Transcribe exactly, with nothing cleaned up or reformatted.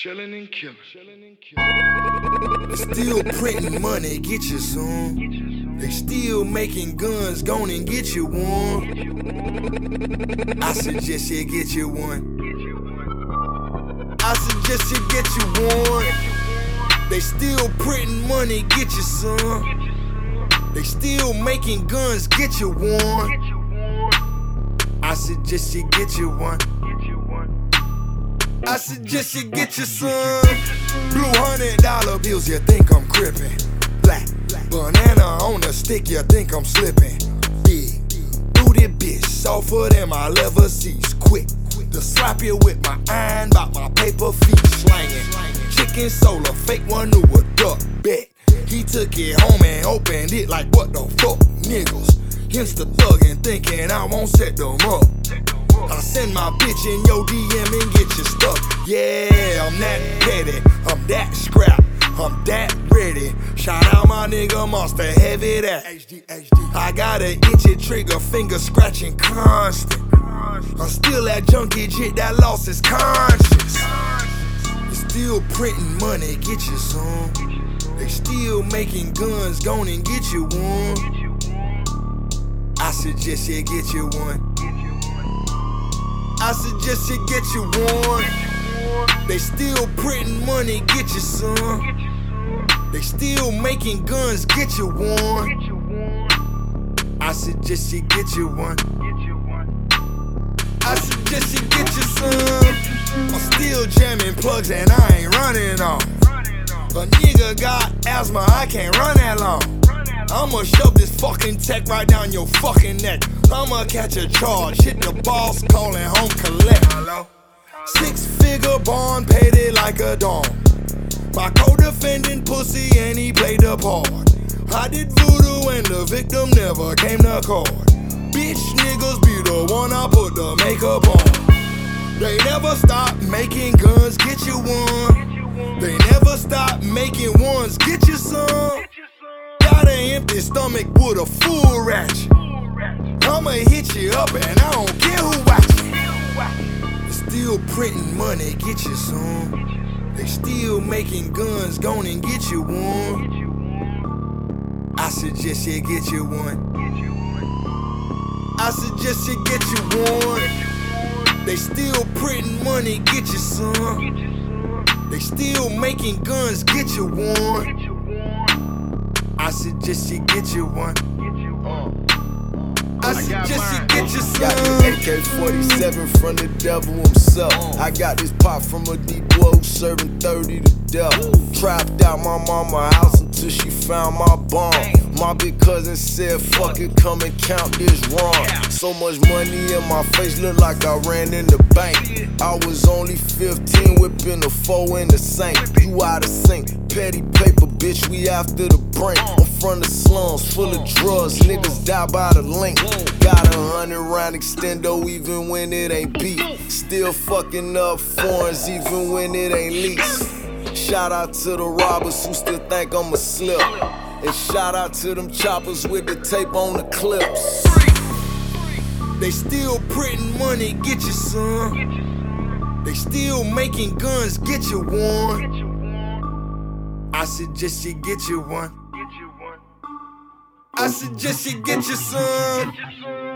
Chillin' and killin'. They still printing money, get you some. They still making guns, gon' and get you one. I suggest you get you one. I suggest you get you one. They still printing money, get you some. They still making guns, get you one. I suggest you get you one. I suggest you get you some blue hundred dollar bills. You think I'm crippin'? Black banana on a stick. You think I'm slipping? Big booty bitch, softer than my leather seats. Quick to slap you with my iron, bout my paper feet. Slanging chicken solar, fake one who a duck bet. He took it home and opened it like what the fuck, niggas. Insta thuggin', thinking I won't set them up. I send my bitch in your D M and get you stuck. Yeah, I'm that petty, I'm that scrap, I'm that ready. Shout out my nigga Monster, heavy that. I got an itchy trigger, finger scratching constant. I'm still that junkie jit that lost his conscience. They still printing money, get you some. They still making guns, gon' and get you one. I suggest you get you one. I suggest you get you one. They still printing money, get you some. They still making guns, get you one. I suggest you get you one. I suggest you get you some. I'm still jamming plugs and I ain't running off. A nigga got asthma, I can't run that long. I'ma shove this fucking tech right down your fucking neck. I'ma catch a charge, hit the boss, calling home collect. Hello? Six figure bond, paid it like a dog. My co-defendant pussy and he played the part. I did voodoo and the victim never came to court. Bitch niggas be the one I put the makeup on. They never stop making guns, get you one. They never stop making ones, get you some. Got an empty stomach with a full ratchet. I'ma hit you up and I don't care who watchin'. They still printing money, get you some. They still making guns, gon' and get you one. I suggest you get you one. I suggest you get you one. They still printing money, get you some. They still making guns, get you one. I suggest you get you one. I suggest you get you some. Got the A K forty-seven from the devil himself. I got this pop from a deep boy who serving thirty to death. Trapped out my mama's house until she found my bomb. My big cousin said, fuck it, come and count this wrong. So much money in my face, look like I ran in the bank. I was only fifteen, whipping the four in the sink. You out of sync, petty paper, bitch, we after the brink. I'm from the slums, full of drugs, niggas die by the link. Got a hundred round extendo even when it ain't beat. Still fucking up foreigns even when it ain't lease. Shout out to the robbers who still think I'm a slip. And shout out to them choppers with the tape on the clips. They still printing money, get you some. They still making guns, get you one. I suggest you get you one. I suggest you get you some.